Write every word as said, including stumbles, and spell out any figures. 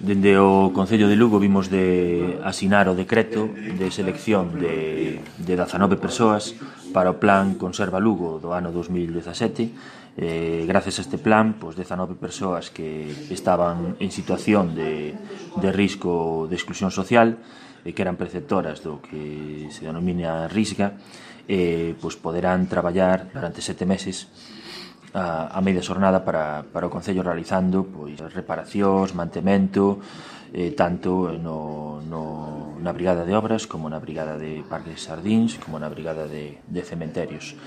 Dende o Concello de Lugo vimos de asinar o decreto de selección de, de dezanove persoas para o plan Conserva Lugo do ano dos mil dezasete. Eh, gracias a este plan, pois dezanove persoas que estaban en situación de, de risco de exclusión social e que eran preceptoras do que se denomina risga, eh, pois poderán traballar durante sete meses a, a media xornada para, para o Concello realizando pois reparacións, mantemento, eh, tanto no, no, na Brigada de Obras como na Brigada de Parques e Xardíns como na Brigada de, de Cementerios.